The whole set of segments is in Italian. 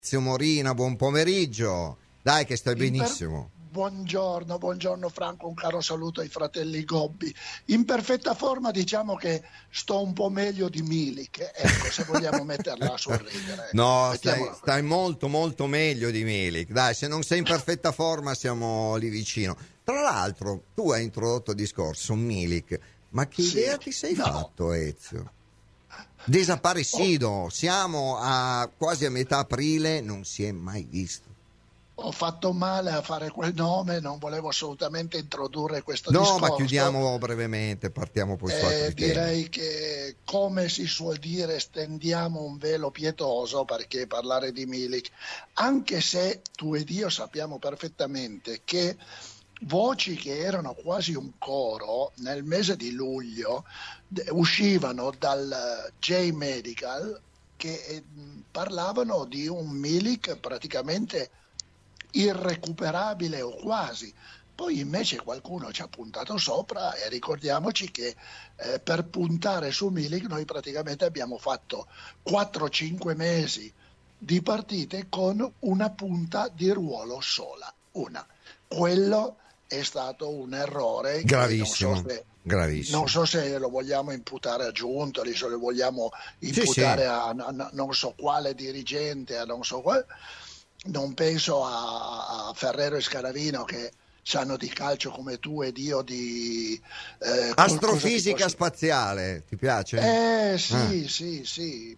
Zio Morina, buon pomeriggio. Dai che stai benissimo. Buongiorno Franco, un caro saluto ai fratelli Gobbi. In perfetta forma, diciamo che sto un po' meglio di Milik, ecco, se vogliamo metterla a sorridere. No, stai molto molto meglio di Milik. Dai, se non sei in perfetta forma siamo lì vicino. Tra l'altro, tu hai introdotto il discorso Milik, ma che idea ti sei fatto, Ezio? Desaparecido, siamo quasi a metà aprile, non si è mai visto. Ho fatto male a fare quel nome, non volevo assolutamente introdurre questo discorso. No, ma chiudiamo brevemente, partiamo poi su altri direi che, come si suol dire, stendiamo un velo pietoso, perché parlare di Milik, anche se tu ed io sappiamo perfettamente che voci che erano quasi un coro nel mese di luglio uscivano dal J-Medical che parlavano di un Milik praticamente irrecuperabile o quasi. Poi invece qualcuno ci ha puntato sopra e ricordiamoci che per puntare su Milik noi praticamente abbiamo fatto 4-5 mesi di partite con una punta di ruolo sola, una. Quello è stato un errore gravissimo, gravissimo. Non so se lo vogliamo imputare a Giuntoli, se lo vogliamo imputare a non so quale dirigente, a non so quale. Non penso a Ferrero e Scaravino, che sanno di calcio come tu ed io di astrofisica spaziale, ti piace? Sì,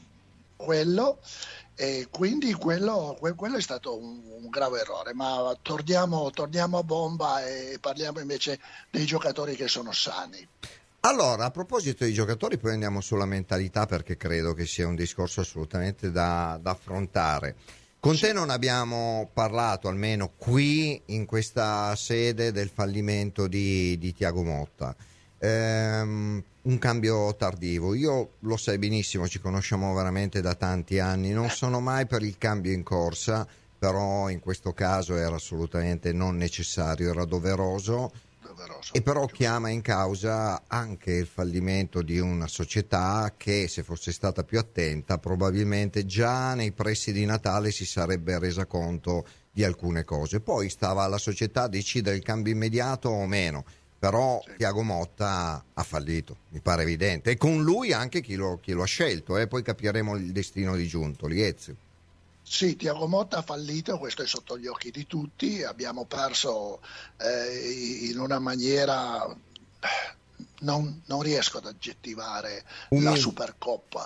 quello, e quindi quello è stato un grave errore. Ma torniamo a bomba e parliamo invece dei giocatori che sono sani. Allora, a proposito dei giocatori, poi andiamo sulla mentalità, perché credo che sia un discorso assolutamente da affrontare. Con te non abbiamo parlato, almeno qui in questa sede, del fallimento di Thiago Motta. Un cambio tardivo. Io, lo sai benissimo, ci conosciamo veramente da tanti anni, non sono mai per il cambio in corsa, però in questo caso era assolutamente non necessario, era doveroso. E però chiama in causa anche il fallimento di una società che, se fosse stata più attenta, probabilmente già nei pressi di Natale si sarebbe resa conto di alcune cose. Poi stava alla società decidere il cambio immediato o meno, però Thiago Motta ha fallito, mi pare evidente, e con lui anche chi lo ha scelto, poi capiremo il destino di Giuntoli. Ezio. Sì, Thiago Motta ha fallito, questo è sotto gli occhi di tutti, abbiamo perso in una maniera, non riesco ad aggettivare la Supercoppa,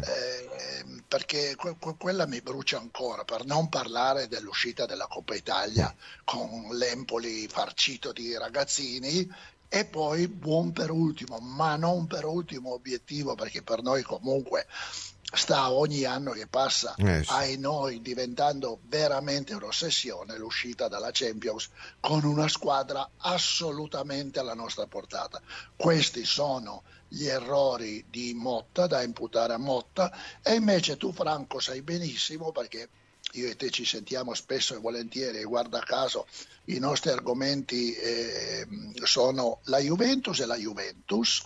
perché quella mi brucia ancora, per non parlare dell'uscita della Coppa Italia con l'Empoli farcito di ragazzini. E poi buon per ultimo, ma non per ultimo obiettivo, perché per noi comunque sta ogni anno che passa, ai noi, diventando veramente un'ossessione, l'uscita dalla Champions con una squadra assolutamente alla nostra portata. Questi sono gli errori di Motta, da imputare a Motta, e invece tu, Franco, sai benissimo, perché io e te ci sentiamo spesso e volentieri, e guarda caso i nostri argomenti sono la Juventus e la Juventus.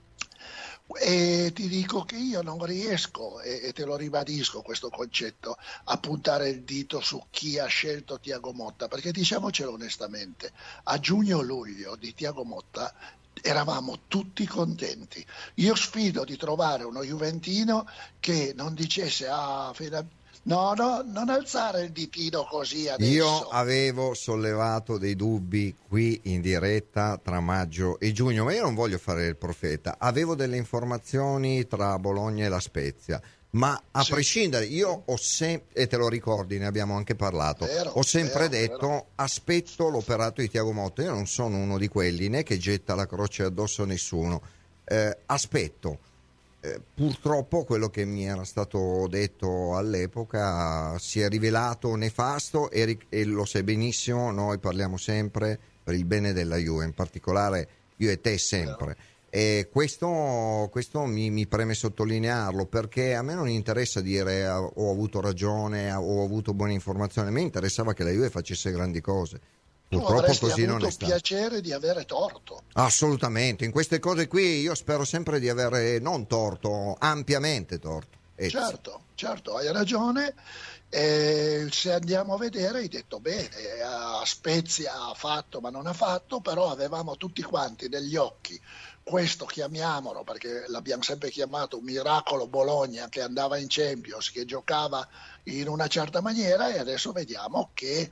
E ti dico che io non riesco, e te lo ribadisco questo concetto, a puntare il dito su chi ha scelto Thiago Motta, perché diciamocelo onestamente, a giugno-luglio di Thiago Motta eravamo tutti contenti. Io sfido di trovare uno juventino che non dicesse no, non alzare il ditino così adesso. Io avevo sollevato dei dubbi qui in diretta tra maggio e giugno, ma io non voglio fare il profeta. Avevo delle informazioni tra Bologna e la Spezia, ma a prescindere, io ho sempre, e te lo ricordi, ne abbiamo anche parlato, ho sempre detto aspetto l'operato di Thiago Motta. Io non sono uno di quelli né che getta la croce addosso a nessuno, aspetto. Purtroppo quello che mi era stato detto all'epoca si è rivelato nefasto, e lo sai benissimo, noi parliamo sempre per il bene della Juve, in particolare io e te sempre, e questo mi preme sottolinearlo, perché a me non interessa dire ho avuto ragione, ho avuto buone informazioni, a me interessava che la Juve facesse grandi cose. Purtroppo così non è stato. Piacere di avere torto. Assolutamente, in queste cose qui io spero sempre di avere non torto, ampiamente torto. Certo, hai ragione. Se andiamo a vedere, hai detto bene, a Spezia ha fatto ma non ha fatto, però avevamo tutti quanti negli occhi questo, chiamiamolo, perché l'abbiamo sempre chiamato un miracolo Bologna, che andava in Champions, che giocava in una certa maniera, e adesso vediamo che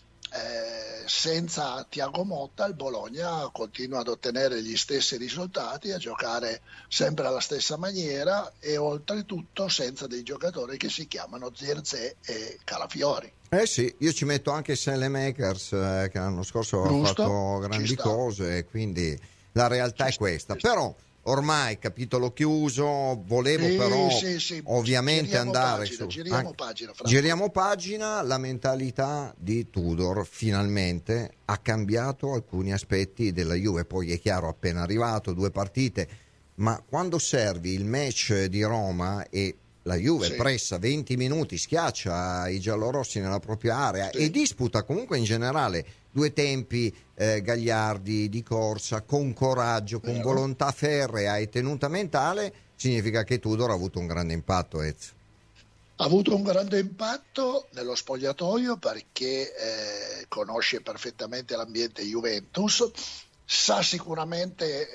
senza Thiago Motta il Bologna continua ad ottenere gli stessi risultati, a giocare sempre alla stessa maniera, e oltretutto senza dei giocatori che si chiamano Zirkzee e Calafiori. Sì, io ci metto anche Saelemaekers, che l'anno scorso aveva fatto grandi cose, quindi la realtà è questa. Però ormai capitolo chiuso, volevo però ovviamente andare giriamo pagina. La mentalità di Tudor finalmente ha cambiato alcuni aspetti della Juve. Poi è chiaro, appena arrivato, 2 partite, ma quando servi il match di Roma e la Juve pressa 20 minuti, schiaccia i giallorossi nella propria area e disputa comunque in generale 2 tempi gagliardi di corsa, con coraggio, con volontà ferrea e tenuta mentale, significa che Tudor ha avuto un grande impatto, Ezio. Ha avuto un grande impatto nello spogliatoio, perché conosce perfettamente l'ambiente Juventus, sa sicuramente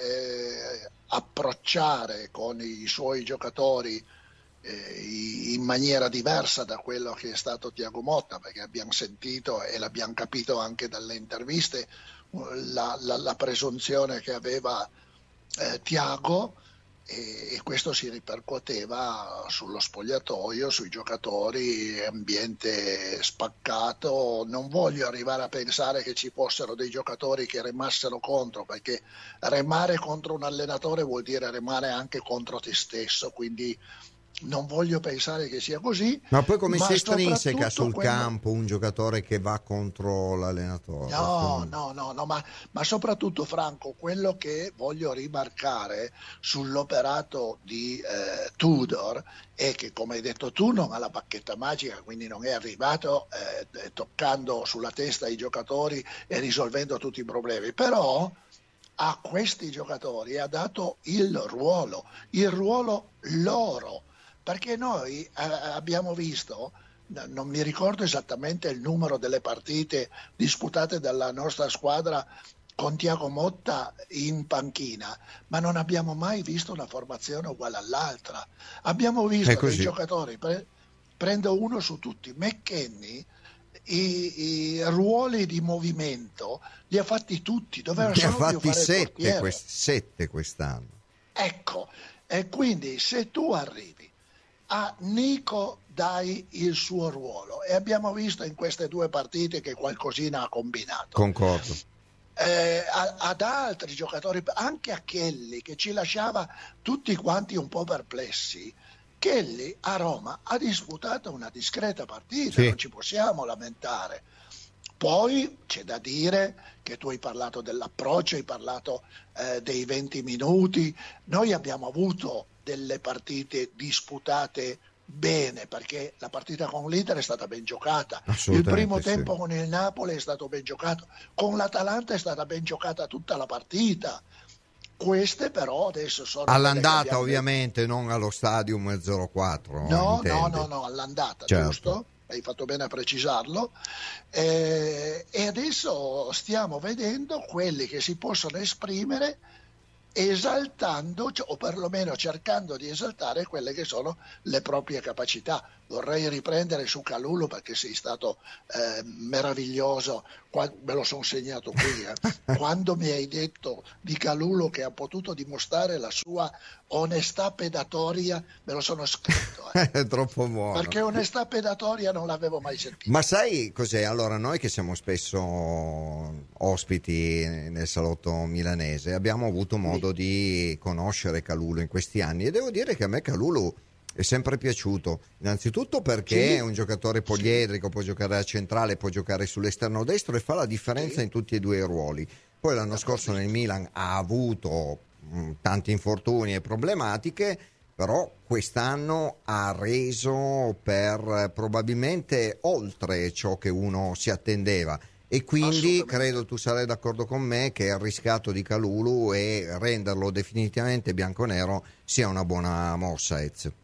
approcciare con i suoi giocatori in maniera diversa da quello che è stato Thiago Motta, perché abbiamo sentito e l'abbiamo capito anche dalle interviste la presunzione che aveva Thiago, e questo si ripercuoteva sullo spogliatoio, sui giocatori, ambiente spaccato. Non voglio arrivare a pensare che ci fossero dei giocatori che remassero contro, perché remare contro un allenatore vuol dire remare anche contro te stesso, quindi non voglio pensare che sia così. Ma poi come si estrinseca sul campo un giocatore che va contro l'allenatore? Ma soprattutto, Franco, quello che voglio rimarcare sull'operato di Tudor è che, come hai detto tu, non ha la bacchetta magica, quindi non è arrivato toccando sulla testa i giocatori e risolvendo tutti i problemi, però a questi giocatori ha dato il ruolo loro. Perché noi abbiamo visto, non mi ricordo esattamente il numero delle partite disputate dalla nostra squadra con Thiago Motta in panchina, ma non abbiamo mai visto una formazione uguale all'altra. Abbiamo visto dei giocatori, prendo uno su tutti, McKennie, i ruoli di movimento li ha fatti tutti, doveva solo fare 7 quest'anno. Ecco, e quindi se tu arrivi a Nico dai il suo ruolo, e abbiamo visto in queste 2 partite che qualcosina ha combinato. Concordo. Ad altri giocatori, anche a Kelly, che ci lasciava tutti quanti un po' perplessi. Kelly a Roma ha disputato una discreta partita, non ci possiamo lamentare. Poi c'è da dire che tu hai parlato dell'approccio, hai parlato dei 20 minuti. Noi abbiamo avuto delle partite disputate bene, perché la partita con l'Inter è stata ben giocata, il primo tempo con il Napoli è stato ben giocato, con l'Atalanta è stata ben giocata tutta la partita. Queste però adesso sono all'andata, ovviamente, non allo Stadium 04. No, all'andata, giusto? Hai fatto bene a precisarlo. E adesso stiamo vedendo quelli che si possono esprimere esaltando, o perlomeno cercando di esaltare quelle che sono le proprie capacità. Vorrei riprendere su Kalulu, perché sei stato meraviglioso, me lo sono segnato qui, quando mi hai detto di Kalulu che ha potuto dimostrare la sua onestà pedatoria, me lo sono scritto. È troppo buono. Perché onestà pedatoria non l'avevo mai sentita. Ma sai cos'è? Allora, noi che siamo spesso ospiti nel salotto milanese abbiamo avuto modo di conoscere Kalulu in questi anni, e devo dire che a me Kalulu è sempre piaciuto, innanzitutto perché è un giocatore poliedrico, può giocare a centrale, può giocare sull'esterno destro e fa la differenza in tutti e 2 i ruoli. Poi l'anno scorso nel Milan ha avuto tanti infortuni e problematiche, però quest'anno ha reso per probabilmente oltre ciò che uno si attendeva, e quindi credo tu sarai d'accordo con me che il riscatto di Kalulu e renderlo definitivamente bianconero sia una buona mossa, Ezio.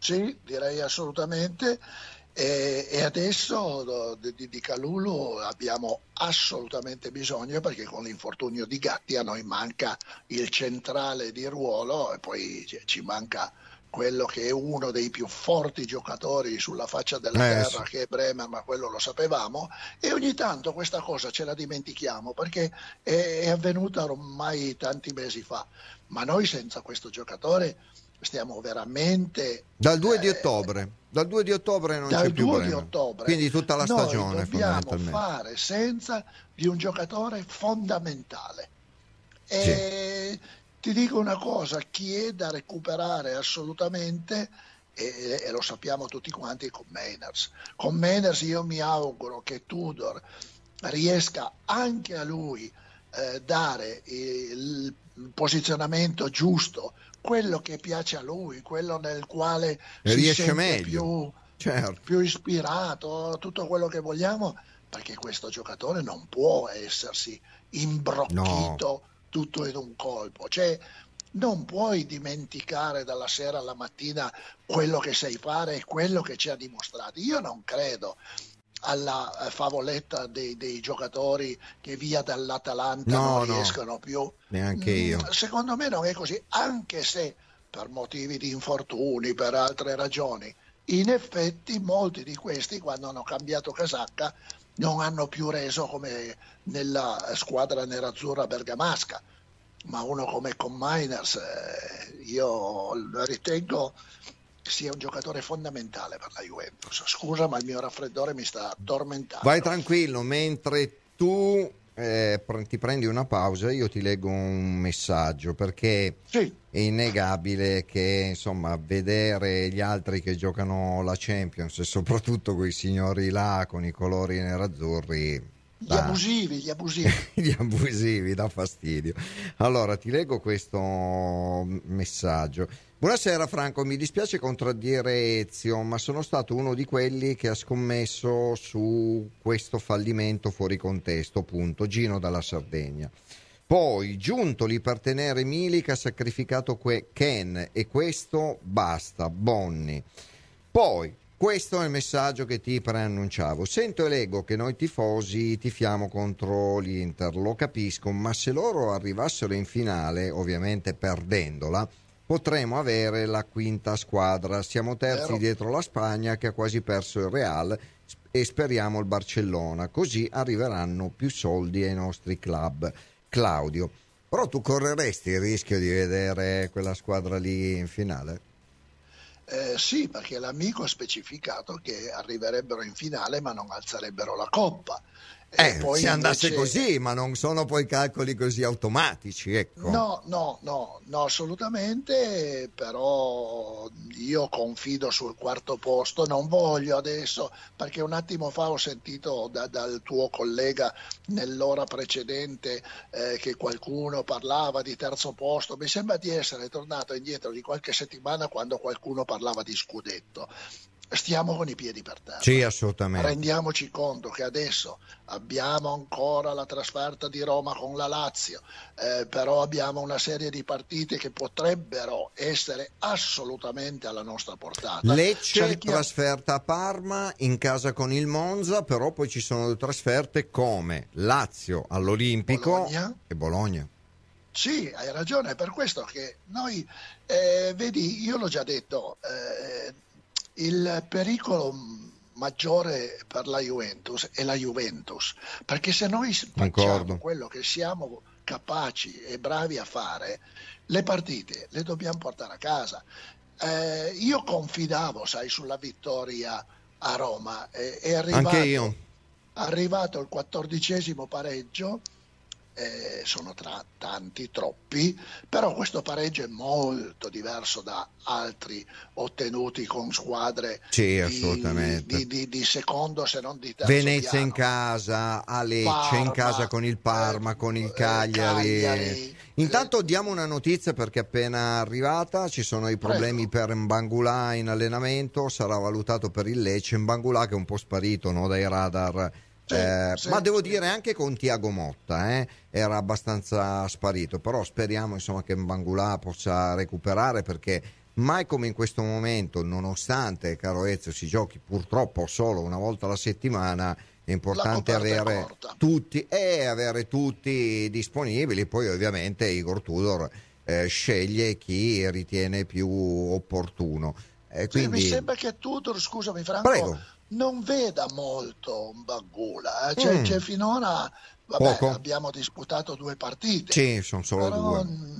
Sì, direi assolutamente. E adesso di Kalulu abbiamo assolutamente bisogno, perché con l'infortunio di Gatti a noi manca il centrale di ruolo e poi ci manca quello che è uno dei più forti giocatori sulla faccia della terra, Sì. che è Bremer, ma quello lo sapevamo, e ogni tanto questa cosa ce la dimentichiamo perché è avvenuta ormai tanti mesi fa, ma noi senza questo giocatore stiamo veramente Dal 2 di eh, ottobre, dal 2 di ottobre non c'è dal più 2 di Bremer, ottobre quindi tutta la noi stagione dobbiamo fondamentalmente. fare senza di un giocatore fondamentale. Sì. E ti dico una cosa, chi è da recuperare assolutamente, e lo sappiamo tutti quanti, con Mainers. Con Mainers io mi auguro che Tudor riesca anche a lui dare il posizionamento giusto, quello che piace a lui, quello nel quale si Riesce sente meglio, certo. più ispirato, tutto quello che vogliamo, perché questo giocatore non può essersi No, imbrocchito tutto in un colpo, cioè non puoi dimenticare dalla sera alla mattina quello che sai fare e quello che ci ha dimostrato. Io non credo alla favoletta dei giocatori che via dall'Atalanta non no, no, riescono più. neanche io. Secondo me non è così, anche se per motivi di infortuni, per altre ragioni, in effetti molti di questi quando hanno cambiato casacca non hanno più reso come nella squadra nerazzurra bergamasca, ma uno come con Miners io lo ritengo sia un giocatore fondamentale per la Juventus. Scusa, ma il mio raffreddore mi sta Vai tormentando. tranquillo, mentre tu ti prendi una pausa, io ti leggo un messaggio perché Sì, è innegabile che insomma vedere gli altri che giocano la Champions e soprattutto quei signori là con i colori nerazzurri gli dà, abusivi, gli abusivi. gli abusivi, dà fastidio. Allora ti leggo questo messaggio. Buonasera Franco, mi dispiace contraddire Ezio, ma sono stato uno di quelli che ha scommesso su questo fallimento fuori contesto, punto. Gino dalla Sardegna. Poi, Giuntoli per tenere Milik ha sacrificato Ken e questo basta, Bonni. Poi, questo è il messaggio che ti preannunciavo. Sento e leggo che noi tifosi tifiamo contro l'Inter, lo capisco, ma se loro arrivassero in finale, ovviamente perdendola, potremo avere la quinta squadra. Siamo terzi Vero? dietro la Spagna che ha quasi perso il Real e speriamo il Barcellona. Così arriveranno più soldi ai nostri club. Claudio, però tu correresti il rischio di vedere quella squadra lì in finale? Sì, perché l'amico ha specificato che arriverebbero in finale ma non alzerebbero la coppa. E Se poi andasse invece così, ma non sono poi calcoli così automatici, ecco. no, no, no, no, assolutamente, però io confido sul quarto posto, non voglio adesso, perché un attimo fa ho sentito dal tuo collega nell'ora precedente che qualcuno parlava di terzo posto, mi sembra di essere tornato indietro di qualche settimana quando qualcuno parlava di scudetto. Stiamo con i piedi per Sì, terra. assolutamente. Rendiamoci conto che adesso abbiamo ancora la trasferta di Roma con la Lazio, però abbiamo una serie di partite che potrebbero essere assolutamente alla nostra portata. Lecce, trasferta a Parma, in casa con il Monza, però poi ci sono due trasferte come Lazio all'Olimpico Bologna. e Bologna. Sì, hai ragione, è per questo che noi, vedi, io l'ho già detto, il pericolo maggiore per la Juventus è la Juventus, perché se noi facciamo Concordo. quello che siamo capaci e bravi a fare, le partite le dobbiamo portare a casa. Io confidavo, sai, sulla vittoria a Roma, è Anche io. arrivato il 14° pareggio, sono tanti, troppi, però questo pareggio è molto diverso da altri ottenuti con squadre Sì, assolutamente. di secondo se non di terzo Venezia in piano. casa, a Lecce in casa Parma, con il Parma, con il Cagliari. Cagliari, Intanto diamo una notizia perché è appena arrivata, ci sono i problemi prego. per Mbangula in allenamento, sarà valutato per il Lecce. Mbangula che è un po' sparito, no, dai radar, Sì, sì, ma devo sì. dire anche con Tiago Motta, era abbastanza sparito, però speriamo insomma che Mbangula possa recuperare perché mai come in questo momento, nonostante, caro Ezio, si giochi purtroppo solo una volta alla settimana, è importante avere tutti disponibili. Poi ovviamente Igor Tudor sceglie chi ritiene più opportuno. Quindi... mi sembra che Tudor, scusami Franco, Prego. non veda molto Mbangula, cioè finora Poco. abbiamo disputato 2 partite. Sì, sono solo però,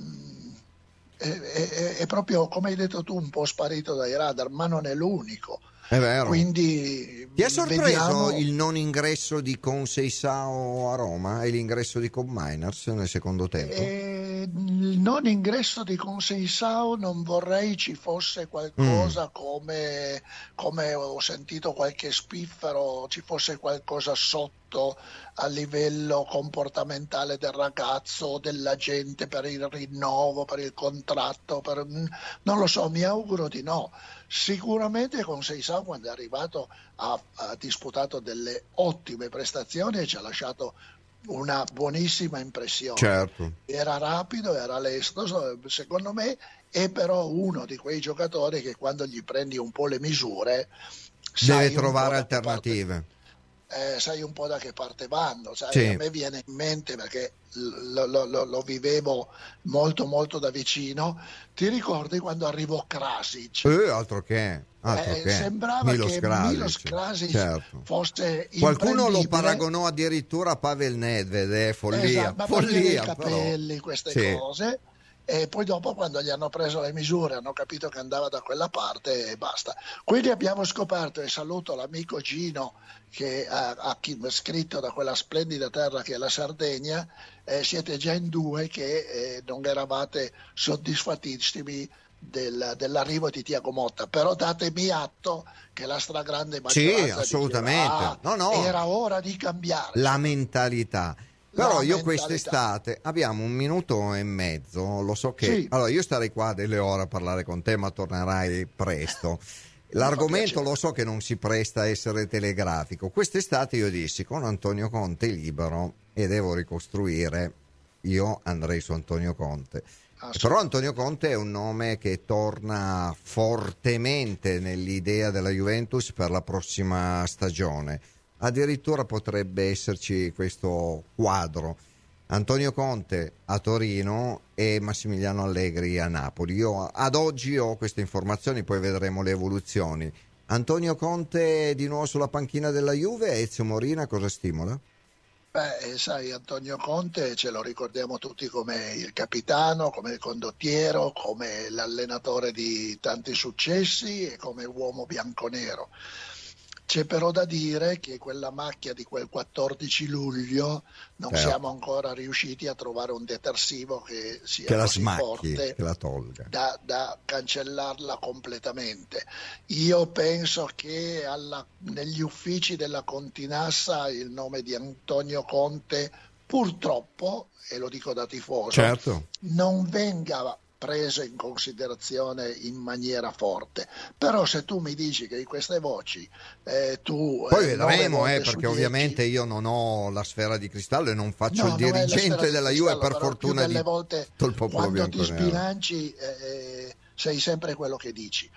2. È proprio, come hai detto tu, un po' sparito dai radar, ma non è l'unico. È vero. Quindi ti ha sorpreso vediamo... il non ingresso di Conceição a Roma e l'ingresso di Cobb Miners nel secondo tempo? Il non ingresso di Conceição non vorrei ci fosse qualcosa come ho sentito qualche spiffero, ci fosse qualcosa sotto a livello comportamentale del ragazzo, della gente, per il rinnovo, per il contratto, non lo so, mi auguro di no. Sicuramente Conceição, quando è arrivato, ha disputato delle ottime prestazioni e ci ha lasciato una buonissima impressione. Certo. Era rapido, era lesto, secondo me è però uno di quei giocatori che quando gli prendi un po' le misure deve trovare alternative. Sai un po' da che parte vanno, sai? Sì. A me viene in mente, perché lo vivevo molto molto da vicino. Ti ricordi quando arrivò Krasic? Altro che sembrava Milos che Krasic, Milos Krasic certo. fosse qualcuno lo imprendibile. paragonò addirittura a Pavel Nedved, follia, ma follia, i capelli, però. queste Sì. cose. E poi dopo, quando gli hanno preso le misure, hanno capito che andava da quella parte e basta. Quindi abbiamo scoperto, e saluto l'amico Gino che ha scritto da quella splendida terra che è la Sardegna, siete già in 2 che non eravate soddisfattissimi dell'arrivo di Thiago Motta, però datemi atto che la stragrande maggioranza sì, assolutamente. diceva, era ora di cambiare la mentalità. Però io quest'estate abbiamo 1 minuto e mezzo, lo so che... Sì. Allora io starei qua delle ore a parlare con te, ma tornerai presto. L'argomento lo so che non si presta a essere telegrafico. Quest'estate io dissi, con Antonio Conte libero e devo ricostruire, io andrei su Antonio Conte. Però Antonio Conte è un nome che torna fortemente nell'idea della Juventus per la prossima stagione. Addirittura potrebbe esserci questo quadro: Antonio Conte a Torino e Massimiliano Allegri a Napoli. Io ad oggi ho queste informazioni, poi vedremo le evoluzioni. Antonio Conte di nuovo sulla panchina della Juve, Ezio Morina cosa stimola? Sai, Antonio Conte ce lo ricordiamo tutti come il capitano, come il condottiero, come l'allenatore di tanti successi e come uomo bianconero. C'è però da dire che quella macchia di quel 14 luglio non siamo ancora riusciti a trovare un detersivo che sia così forte che la tolga, da cancellarla completamente. Io penso che negli uffici della Continassa il nome di Antonio Conte, purtroppo, e lo dico da tifoso, non venga preso in considerazione in maniera forte. Però se tu mi dici che in queste voci tu poi vedremo, perché ovviamente io non ho la sfera di cristallo e non faccio il dirigente della Juve, per fortuna delle volte tutto il popolo quando ti sbilanci sei sempre quello che dici,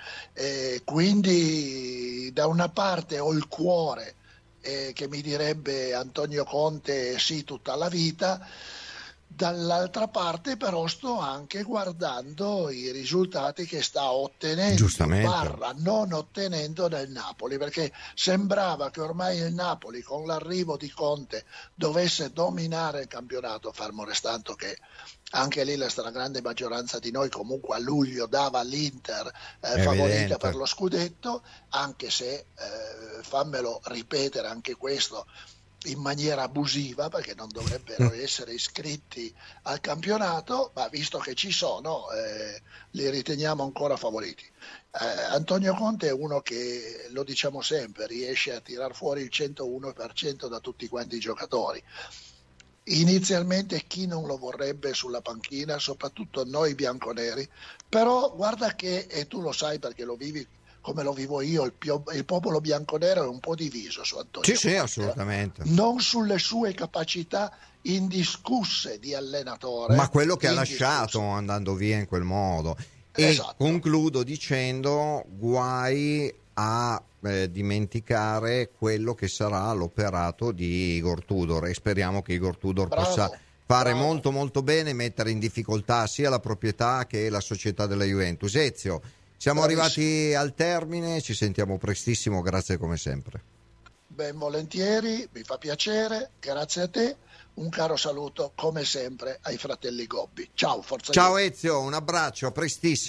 quindi da una parte ho il cuore che mi direbbe Antonio Conte sì tutta la vita. Dall'altra parte però sto anche guardando i risultati che sta ottenendo non ottenendo nel Napoli, perché sembrava che ormai il Napoli con l'arrivo di Conte dovesse dominare il campionato, fermo restando che anche lì la stragrande maggioranza di noi comunque a luglio dava l'Inter favorita per lo scudetto, anche se fammelo ripetere anche questo in maniera abusiva, perché non dovrebbero essere iscritti al campionato, ma visto che ci sono li riteniamo ancora favoriti. Antonio Conte è uno che, lo diciamo sempre, riesce a tirar fuori il 101% da tutti quanti i giocatori. Inizialmente chi non lo vorrebbe sulla panchina, soprattutto noi bianconeri, però guarda che, e tu lo sai perché lo vivi come lo vivo io, il popolo bianconero è un po' diviso su Antonio Conte. Sì, assolutamente. Non sulle sue capacità indiscusse di allenatore, ma quello che ha lasciato andando via in quel modo. E Esatto. concludo dicendo guai a dimenticare quello che sarà l'operato di Igor Tudor, e speriamo che Igor Tudor possa fare molto molto bene, mettere in difficoltà sia la proprietà che la società della Juventus. Ezio, siamo arrivati al termine, ci sentiamo prestissimo, grazie come sempre. Ben volentieri, mi fa piacere, grazie a te. Un caro saluto come sempre ai fratelli Gobbi. Ciao, forza Ciao Juve. Ezio, un abbraccio, a prestissimo.